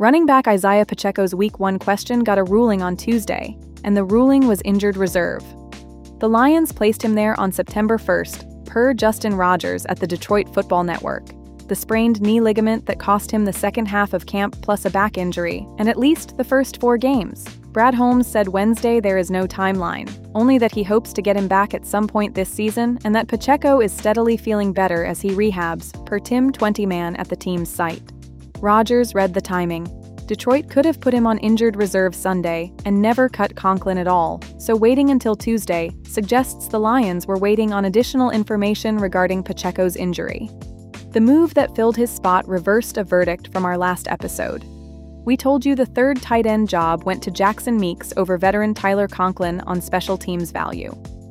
Running back Isaiah Pacheco's Week 1 question got a ruling on Tuesday, and the ruling was injured reserve. The Lions placed him there on September 1st, per Justin Rogers at the Detroit Football Network. The sprained knee ligament that cost him the second half of camp plus a back injury, and at least the first 4 games. Brad Holmes said Wednesday there is no timeline, only that he hopes to get him back at some point this season and that Pacheco is steadily feeling better as he rehabs, per Tim Twentyman at the team's site. Rogers read the timing. Detroit could have put him on injured reserve Sunday and never cut Conklin at all, so waiting until Tuesday suggests the Lions were waiting on additional information regarding Pacheco's injury. The move that filled his spot reversed a verdict from our last episode. We told you the third tight end job went to Jackson Meeks over veteran Tyler Conklin on special teams value.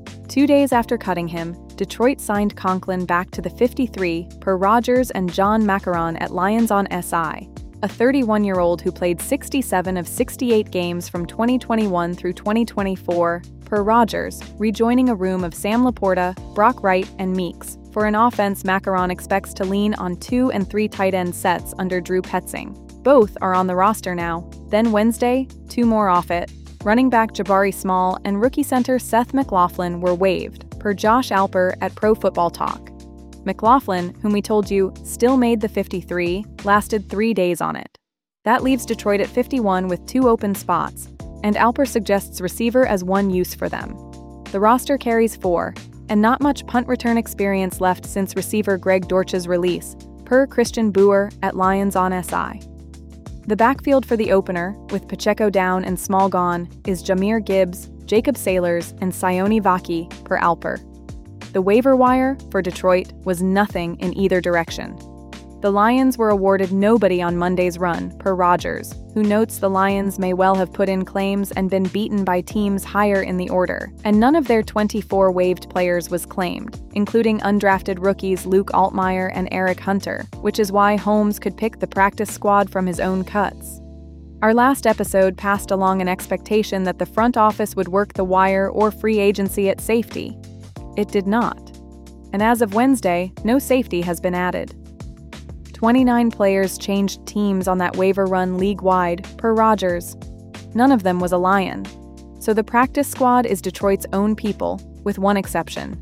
2 days after cutting him, Detroit signed Conklin back to the 53 per Rogers and John Macaron at Lions on SI, a 31-year-old who played 67 of 68 games from 2021 through 2024 per Rogers, rejoining a room of Sam Laporta, Brock Wright, and Meeks. For an offense Macaron expects to lean on 2 and 3 tight end sets under Drew Petzing. Both are on the roster now. Then Wednesday, 2 more off it. Running back Jabari Small and rookie center Seth McLaughlin were waived, per Josh Alper at Pro Football Talk. McLaughlin, whom we told you still made the 53, lasted 3 days on it. That leaves Detroit at 51 with 2 open spots, and Alper suggests receiver as one use for them. The roster carries 4, and not much punt return experience left since receiver Greg Dortch's release, per Christian Boer at Lions on SI. The backfield for the opener, with Pacheco down and Small gone, is Jahmyr Gibbs, Jacob Sailors, and Sione Vaki, per Alper. The waiver wire, for Detroit, was nothing in either direction. The Lions were awarded nobody on Monday's run, per Rogers, who notes the Lions may well have put in claims and been beaten by teams higher in the order, and none of their 24 waived players was claimed, including undrafted rookies Luke Altmaier and Eric Hunter, which is why Holmes could pick the practice squad from his own cuts. Our last episode passed along an expectation that the front office would work the wire or free agency at safety. It did not. And as of Wednesday, no safety has been added. 29 players changed teams on that waiver run league-wide, per Rogers. None of them was a Lion. So the practice squad is Detroit's own people, with one exception.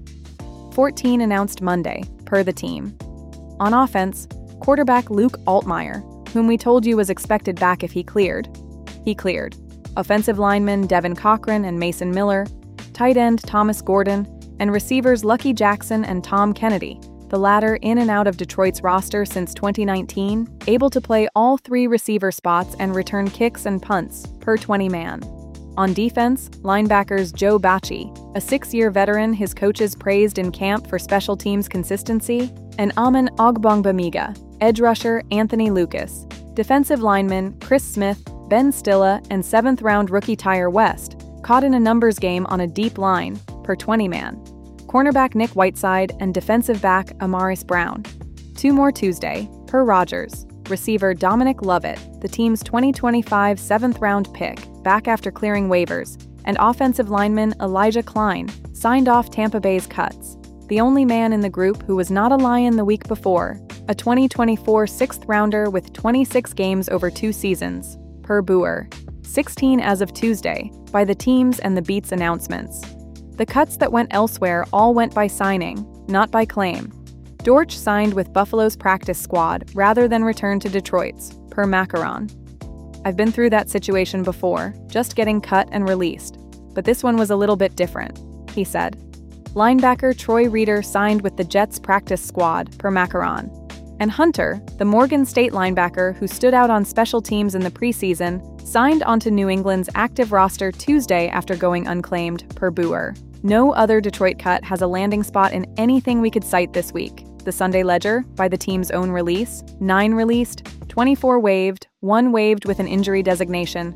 14 announced Monday, per the team. On offense, quarterback Luke Altmaier, whom we told you was expected back if he cleared. He cleared. Offensive linemen Devin Cochran and Mason Miller, tight end Thomas Gordon, and receivers Lucky Jackson and Tom Kennedy, the latter in and out of Detroit's roster since 2019, able to play all 3 receiver spots and return kicks and punts, per 20-man. On defense, linebackers Joe Bachie, a 6-year veteran his coaches praised in camp for special teams consistency, and Amin Ogbongbemiga, edge rusher Anthony Lucas, defensive linemen Chris Smith, Ben Stilla, and 7th-round rookie Tyre West, caught in a numbers game on a deep line, per 20-man. Cornerback Nick Whiteside, and defensive back Amaris Brown. 2 more Tuesday, per Rogers. Receiver Dominic Lovett, the team's 2025 7th-round pick, back after clearing waivers, and offensive lineman Elijah Klein, signed off Tampa Bay's cuts. The only man in the group who was not a Lion the week before, a 2024 6th-rounder with 26 games over 2 seasons, per Boer. 16 as of Tuesday, by the teams and the Beats announcements. The cuts that went elsewhere all went by signing, not by claim. Dortch signed with Buffalo's practice squad rather than return to Detroit's, per Macaron. I've been through that situation before, just getting cut and released, but this one was a little bit different, he said. Linebacker Troy Reeder signed with the Jets practice squad, per Macaron. And Hunter, the Morgan State linebacker who stood out on special teams in the preseason, signed onto New England's active roster Tuesday after going unclaimed, per Boer. No other Detroit cut has a landing spot in anything we could cite this week. The Sunday Ledger, by the team's own release, 9 released, 24 waived, 1 waived with an injury designation,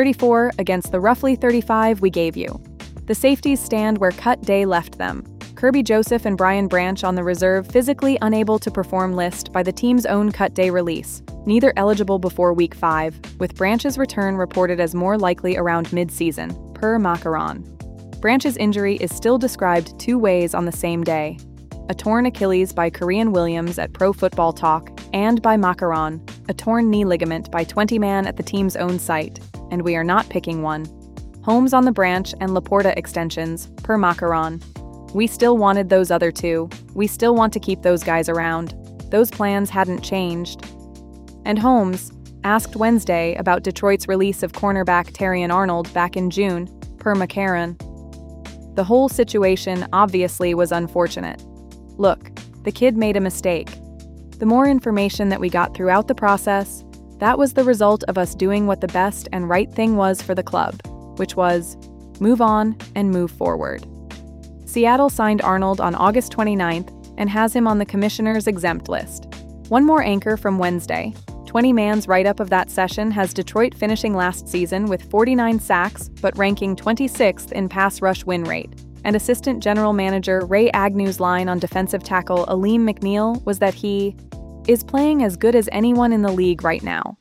34 against the roughly 35 we gave you. The safeties stand where cut day left them. Kirby Joseph and Brian Branch on the reserve physically unable to perform list by the team's own cut day release, neither eligible before Week 5, with Branch's return reported as more likely around mid-season, per Macaron. Branch's injury is still described 2 ways on the same day. A torn Achilles by Korean Williams at Pro Football Talk, and by Macaron, a torn knee ligament by 20-man at the team's own site, and we are not picking one. Holmes on the branch and Laporta extensions, per Macaron. We still wanted those other two. We still want to keep those guys around. Those plans hadn't changed. And Holmes asked Wednesday about Detroit's release of cornerback Terrion Arnold back in June, per Macaron. The whole situation obviously was unfortunate. Look, the kid made a mistake. The more information that we got throughout the process, that was the result of us doing what the best and right thing was for the club, which was move on and move forward. Seattle signed Arnold on August 29th and has him on the commissioner's exempt list. One more anchor from Wednesday. 20-man's write-up of that session has Detroit finishing last season with 49 sacks but ranking 26th in pass rush win rate. And assistant general manager Ray Agnew's line on defensive tackle Aleem McNeil was that he is playing as good as anyone in the league right now.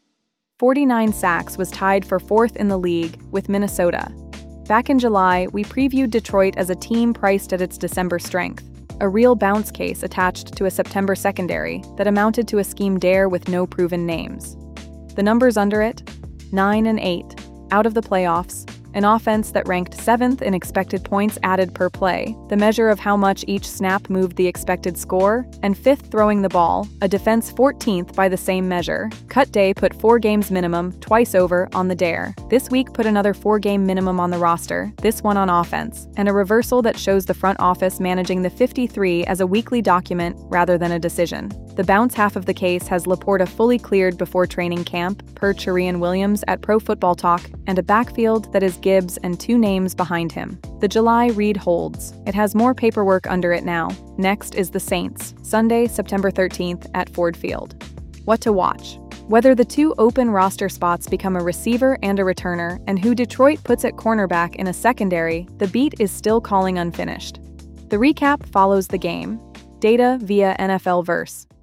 49 sacks was tied for 4th in the league with Minnesota. Back in July, we previewed Detroit as a team priced at its December strength, a real bounce case attached to a September secondary that amounted to a scheme dare with no proven names. The numbers under it? 9 and 8, out of the playoffs, an offense that ranked 7th in expected points added per play, the measure of how much each snap moved the expected score, and 5th throwing the ball, a defense 14th by the same measure. Cut day put 4 games minimum, twice over, on the dare. This week put another 4-game minimum on the roster, this one on offense, and a reversal that shows the front office managing the 53 as a weekly document rather than a decision. The bounce half of the case has Laporta fully cleared before training camp, per Cherian Williams at Pro Football Talk, and a backfield that is Gibbs and 2 names behind him. The July read holds. It has more paperwork under it now. Next is the Saints, Sunday, September 13th at Ford Field. What to watch? Whether the 2 open roster spots become a receiver and a returner, and who Detroit puts at cornerback in a secondary, the beat is still calling unfinished. The recap follows the game. Data via NFL Verse.